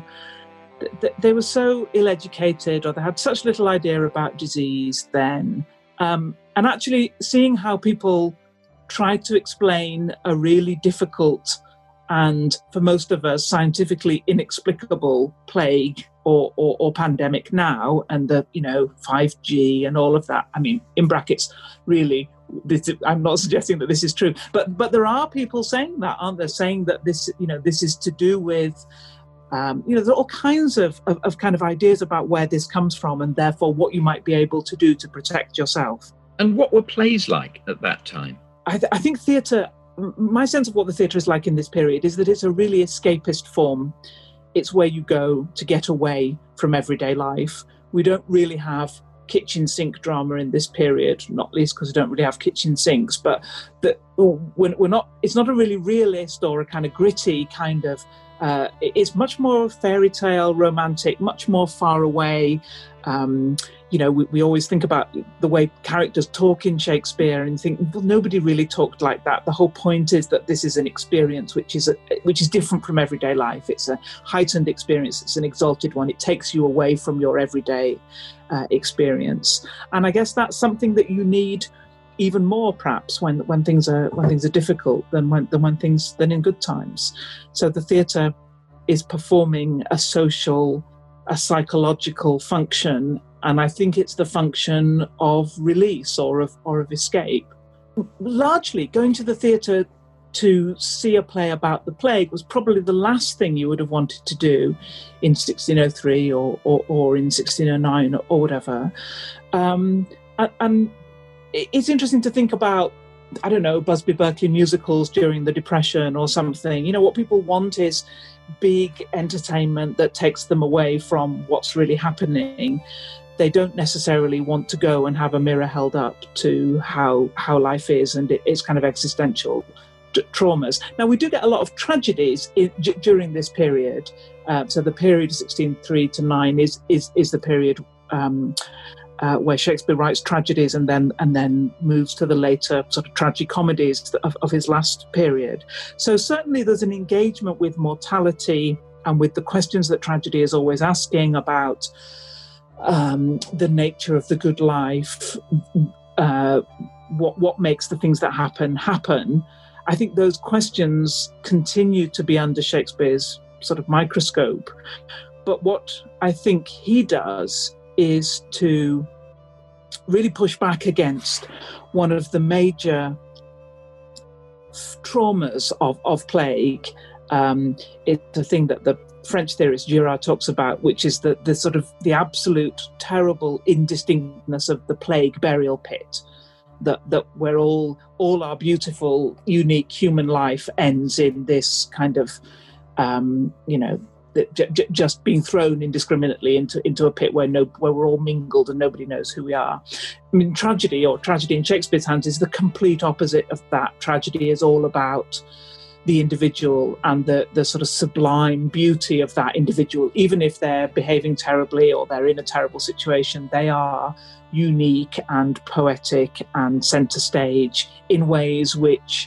ill-educated, or they had such little idea about disease then. And actually seeing how people tried to explain a really difficult and, for most of us, scientifically inexplicable plague or pandemic now, and the 5G and all of that. I mean, in brackets, really, I'm not suggesting that this is true, but there are people saying that, aren't there? Saying that this is to do with there's all kinds of kind of ideas about where this comes from, and therefore what you might be able to do to protect yourself. And what were plays like at that time? I think theatre, my sense of what the theatre is like in this period is that it's a really escapist form. It's where you go to get away from everyday life. We don't really have kitchen sink drama in this period, not least because we don't really have kitchen sinks, but that we're not, it's not a really realist or a kind of gritty kind of, it's much more fairy tale, romantic, much more far away. We always think about the way characters talk in Shakespeare and think, well, nobody really talked like that. The whole point is that this is an experience which is different from everyday life. It's a heightened experience. It's an exalted one. It takes you away from your everyday experience. And I guess that's something that you need even more, perhaps, when things are difficult than in good times. So the theatre is performing a social, a psychological function, and I think it's the function of release or of escape. Largely, going to the theatre to see a play about the plague was probably the last thing you would have wanted to do in 1603 or in 1609 or whatever. And it's interesting to think about, I don't know, Busby Berkeley musicals during the Depression or something. What people want is big entertainment that takes them away from what's really happening. They don't necessarily want to go and have a mirror held up to how life is, and it's kind of existential traumas. Now, we do get a lot of tragedies during this period. So the period of 1603 to 9 is the period where Shakespeare writes tragedies and then moves to the later sort of tragicomedies of his last period. So certainly there's an engagement with mortality and with the questions that tragedy is always asking about the nature of the good life, what makes the things that happen. I think those questions continue to be under Shakespeare's sort of microscope. But what I think he does is to really push back against one of the major traumas of plague. It's a thing that the French theorist Girard talks about, which is the sort of the absolute terrible indistinctness of the plague burial pit. that where all our beautiful, unique human life ends in this kind of, just being thrown indiscriminately into a pit where we're all mingled and nobody knows who we are. I mean, tragedy in Shakespeare's hands is the complete opposite of that. Tragedy is all about the individual and the sort of sublime beauty of that individual. Even if they're behaving terribly or they're in a terrible situation, they are unique and poetic and centre stage in ways which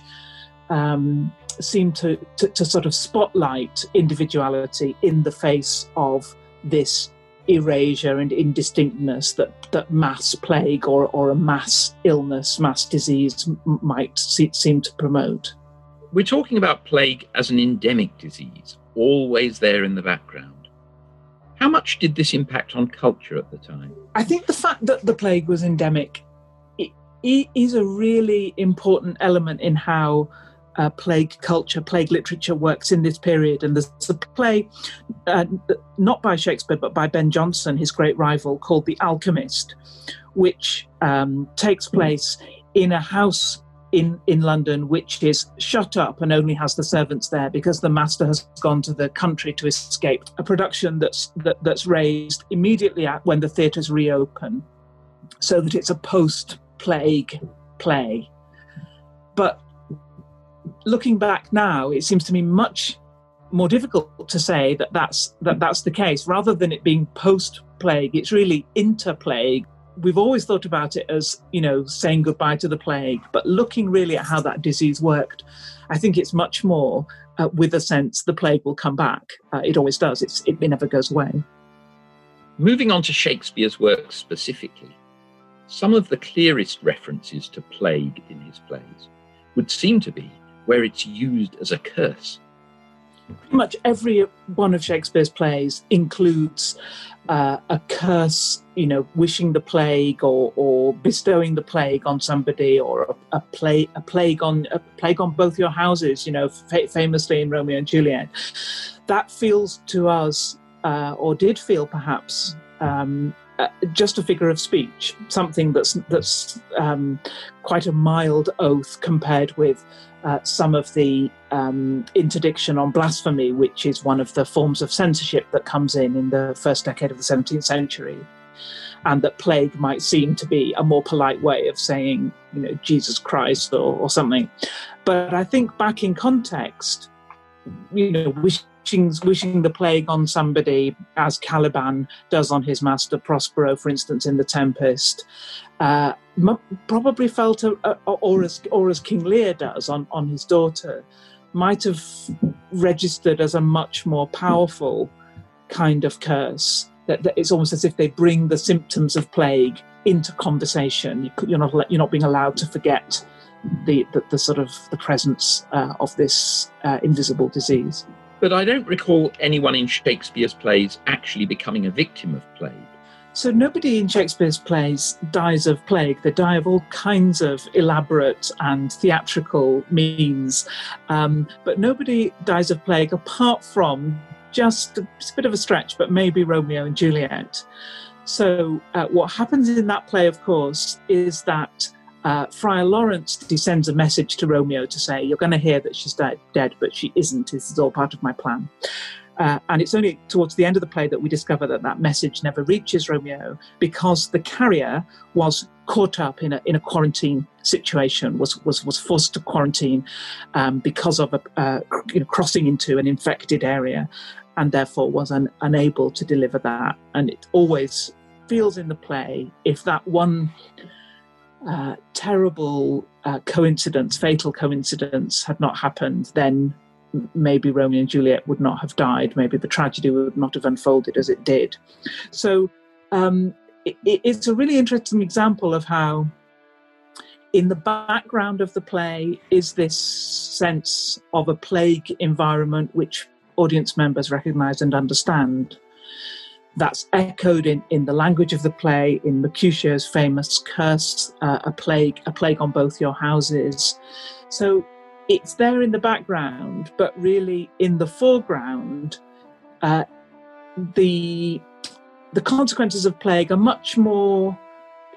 seem to sort of spotlight individuality in the face of this erasure and indistinctness that mass plague or a mass illness, mass disease might seem to promote. We're talking about plague as an endemic disease, always there in the background. How much did this impact on culture at the time? I think the fact that the plague was endemic is a really important element in how plague culture, plague literature works in this period. And there's a play, not by Shakespeare, but by Ben Jonson, his great rival, called The Alchemist, which takes place in a house in London, which is shut up and only has the servants there because the master has gone to the country to escape. A production that's raised immediately when the theatres reopen, so that it's a post-plague play. But looking back now, it seems to me much more difficult to say that's the case. Rather than it being post-plague, it's really inter-plague. We've always thought about it as, saying goodbye to the plague, but looking really at how that disease worked, I think it's much more with a sense the plague will come back. It always does. It never goes away. Moving on to Shakespeare's work specifically, some of the clearest references to plague in his plays would seem to be where it's used as a curse. Pretty much every one of Shakespeare's plays includes a curse, wishing the plague or bestowing the plague on somebody, or a plague on both your houses. Famously in Romeo and Juliet, that feels to us, or did feel perhaps, just a figure of speech, something that's quite a mild oath compared with some of the interdiction on blasphemy, which is one of the forms of censorship that comes in the first decade of the 17th century, and that plague might seem to be a more polite way of saying, Jesus Christ or something. But I think back in context, wishing the plague on somebody, as Caliban does on his master Prospero, for instance, in The Tempest, probably felt, or as King Lear does on his daughter, might have registered as a much more powerful kind of curse. That it's almost as if they bring the symptoms of plague into conversation. You're not being allowed to forget the sort of the presence of this invisible disease. But I don't recall anyone in Shakespeare's plays actually becoming a victim of plague. So nobody in Shakespeare's plays dies of plague. They die of all kinds of elaborate and theatrical means. But nobody dies of plague apart from just a bit of a stretch, but maybe Romeo and Juliet. So what happens in that play, of course, is that Friar Lawrence sends a message to Romeo to say, you're going to hear that she's dead, but she isn't. This is all part of my plan. And it's only towards the end of the play that we discover that message never reaches Romeo, because the carrier was caught up in a quarantine situation, was forced to quarantine because of crossing into an infected area, and therefore was unable to deliver that. And it always feels in the play, if that one terrible coincidence, fatal coincidence, had not happened, then maybe Romeo and Juliet would not have died. Maybe the tragedy would not have unfolded as it did. So it's a really interesting example of how in the background of the play is this sense of a plague environment which audience members recognise and understand. That's echoed in the language of the play, in Mercutio's famous curse, a plague on both your houses. So it's there in the background, but really in the foreground, the consequences of plague are much more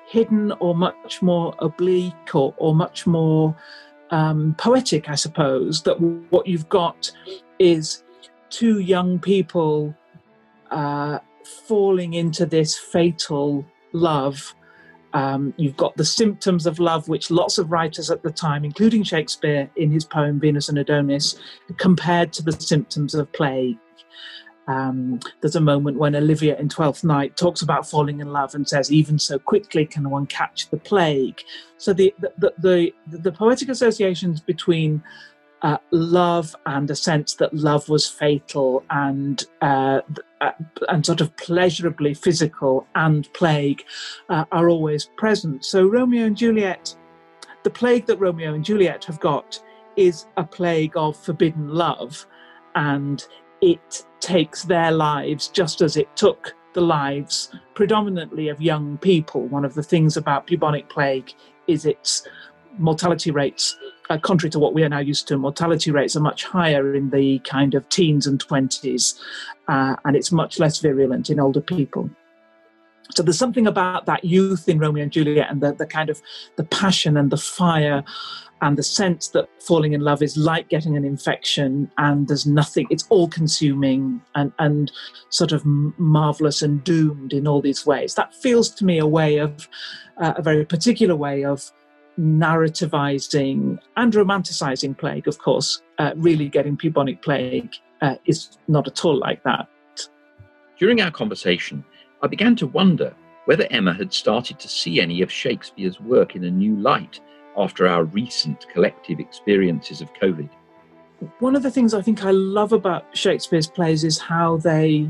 hidden or much more oblique or much more poetic, I suppose, that what you've got is two young people falling into this fatal love. You've got the symptoms of love, which lots of writers at the time, including Shakespeare in his poem Venus and Adonis, compared to the symptoms of plague. There's a moment when Olivia in Twelfth Night talks about falling in love and says, even so quickly can one catch the plague. So the poetic associations between love and a sense that love was fatal and sort of pleasurably physical and plague are always present. So Romeo and Juliet, the plague that Romeo and Juliet have got is a plague of forbidden love, and it takes their lives just as it took the lives predominantly of young people. One of the things about bubonic plague is its mortality rates, contrary to what we are now used to, mortality rates are much higher in the kind of teens and 20s, and it's much less virulent in older people. So there's something about that youth in Romeo and Juliet and the kind of the passion and the fire and the sense that falling in love is like getting an infection and there's nothing, it's all-consuming and sort of marvellous and doomed in all these ways. That feels to me a way of, a very particular way of narrativizing and romanticizing plague, of course. Really getting bubonic plague is not at all like that. During our conversation, I began to wonder whether Emma had started to see any of Shakespeare's work in a new light after our recent collective experiences of COVID. One of the things I think I love about Shakespeare's plays is how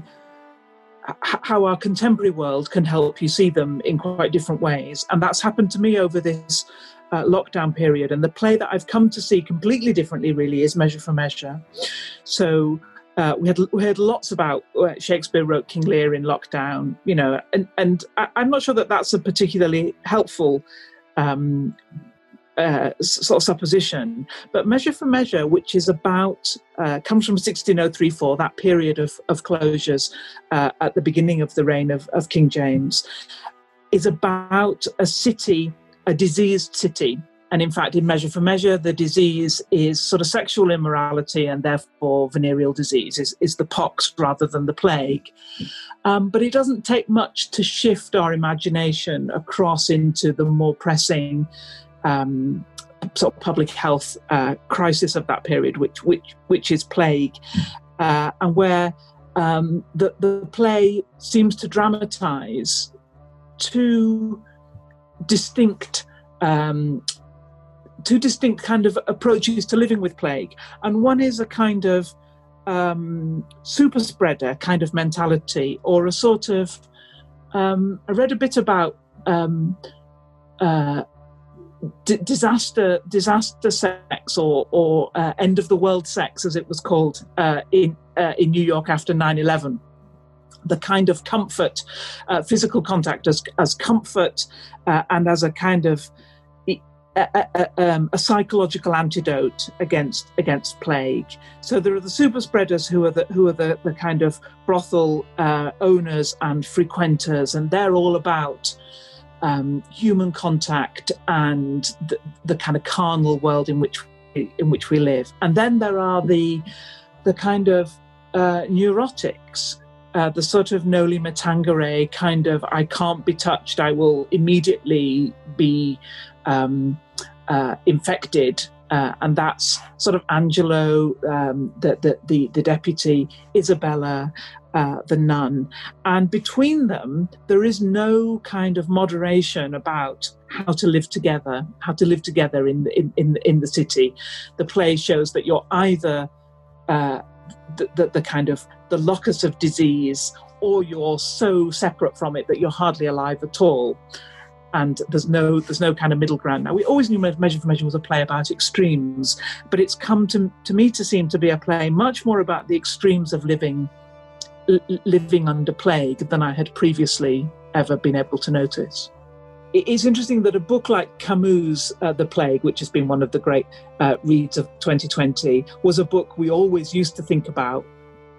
our contemporary world can help you see them in quite different ways. And that's happened to me over this lockdown period. And the play that I've come to see completely differently really is Measure for Measure. So we had lots about Shakespeare wrote King Lear in lockdown, you know, and I'm not sure that that's a particularly helpful sort of supposition. But Measure for Measure, which is about, comes from 1603-4, that period of closures at the beginning of the reign of King James, is about a city, a diseased city. And in fact, in Measure for Measure, the disease is sort of sexual immorality and therefore venereal disease, is the pox rather than the plague. But it doesn't take much to shift our imagination across into the more pressing sort of public health crisis of that period, which is plague, and where the play seems to dramatise two distinct kind of approaches to living with plague. And one is a kind of super spreader kind of mentality, or a sort of I read a bit about disaster sex or end of the world sex, as it was called in New York after 9/11. The kind of comfort, physical contact as comfort and as a kind of a psychological antidote against plague. So there are the super spreaders who are the kind of brothel owners and frequenters, and they're all about human contact and the kind of carnal world in which we live. And then there are the kind of neurotics, the sort of noli me tangere kind of, I can't be touched, I will immediately be infected, and that's sort of Angelo, the deputy, Isabella, the nun, and between them there is no kind of moderation about how to live together in the city. The play shows that you're either the kind of the locus of disease, or you're so separate from it that you're hardly alive at all. And there's no kind of middle ground. Now, we always knew Measure for Measure was a play about extremes, but it's come to me to seem to be a play much more about the extremes of living under plague than I had previously ever been able to notice. It's interesting that a book like Camus' The Plague, which has been one of the great reads of 2020, was a book we always used to think about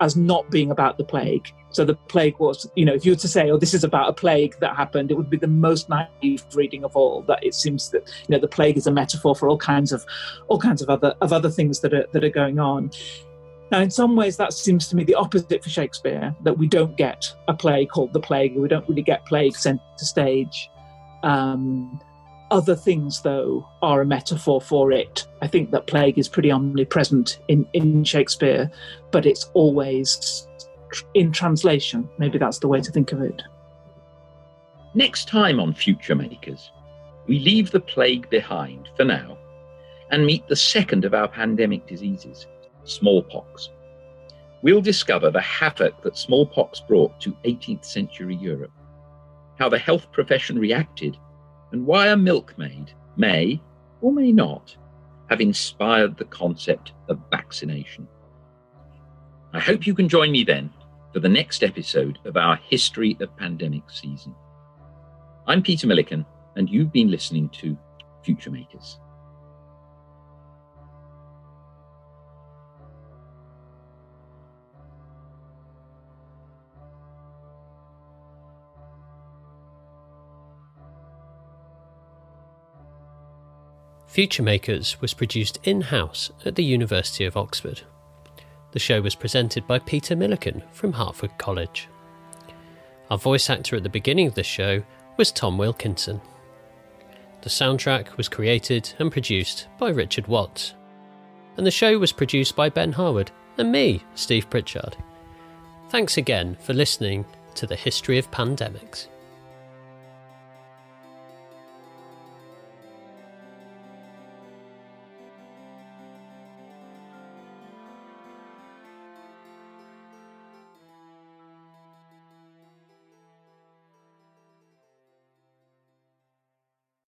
as not being about the plague. So the plague was, if you were to say, oh, this is about a plague that happened, it would be the most naive reading of all, that it seems that, the plague is a metaphor for all kinds of other things that are going on. Now, in some ways, that seems to me the opposite for Shakespeare, that we don't get a play called The Plague. We don't really get plague sent to stage. Other things, though, are a metaphor for it. I think that plague is pretty omnipresent in Shakespeare, but it's always in translation. Maybe that's the way to think of it. Next time on Future Makers, we leave the plague behind for now and meet the second of our pandemic diseases, smallpox. We'll discover the havoc that smallpox brought to 18th century Europe, how the health profession reacted, and why a milkmaid may, or may not, have inspired the concept of vaccination. I hope you can join me then for the next episode of our History of Pandemic season. I'm Peter Milliken, and you've been listening to Future Makers. Future Makers was produced in-house at the University of Oxford. The show was presented by Peter Milliken from Hertford College. Our voice actor at the beginning of the show was Tom Wilkinson. The soundtrack was created and produced by Richard Watts. And the show was produced by Ben Harwood and me, Steve Pritchard. Thanks again for listening to the History of Pandemics.